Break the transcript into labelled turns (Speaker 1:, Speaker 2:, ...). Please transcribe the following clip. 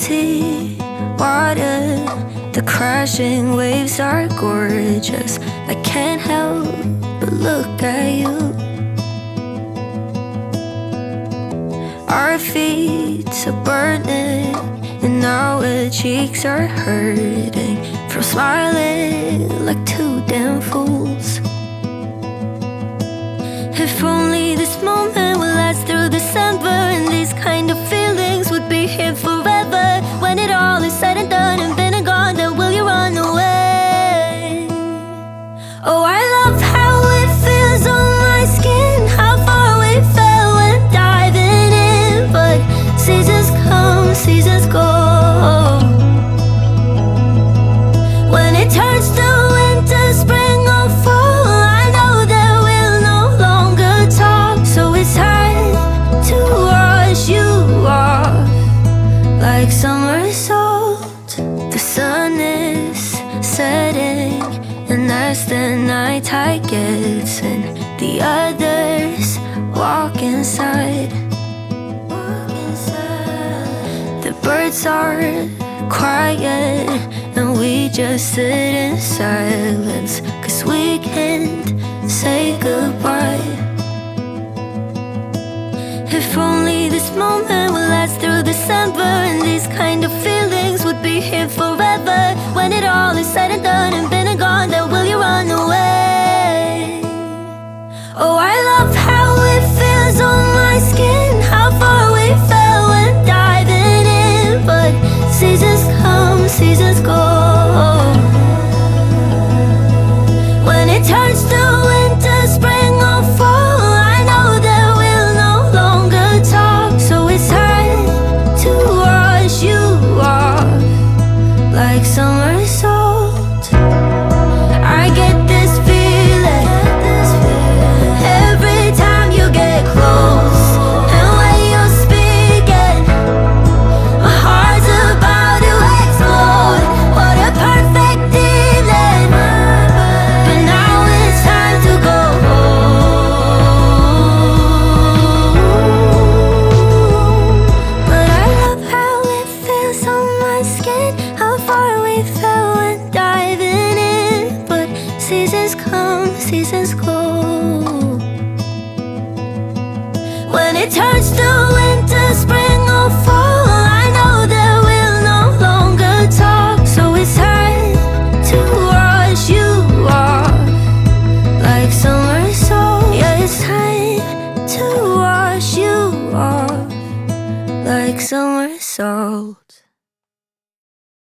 Speaker 1: salty water. The crashing waves are gorgeous. I can't help but look at you. Our feet are burning and our cheeks are hurting from smiling like two damn fools. If only this moment would last through December, and these kind of feelings would be here forever. When it all is said and done and been and gone, then will you run away? Oh, I love how it feels on my skin, how far we fell when diving in. But seasons come, seasons go. When it turns to winter, spring or fall, I know that we'll no longer talk. So it's time to wash you off like summer salt. The sun is setting, and as the night tide gets in, the others walk inside. The birds are quiet and we just sit in silence, 'cause we can't say goodbye. If only this moment would last through December, and these kind of feelings would be here forever. When it all is said and done and been and gone, then will you run away? Oh, I love how it feels on my skin, how far we fell when diving in. But seasons come, seasons go. When it turns to winter, spring or fall, I know that we'll no longer talk. So it's time to wash you off like summer salt. I get this feeling every time you get close, and when you're speaking, my heart's about to explode. What a perfect evening, but now it's time to go home. But I love how it feels on my skin, how far we fell when diving in. But seasons come, seasons go. When it turns to winter, spring or fall, I know that we'll no longer talk. So it's time to wash you off like summer salt. Yeah, it's time to wash you off like summer salt.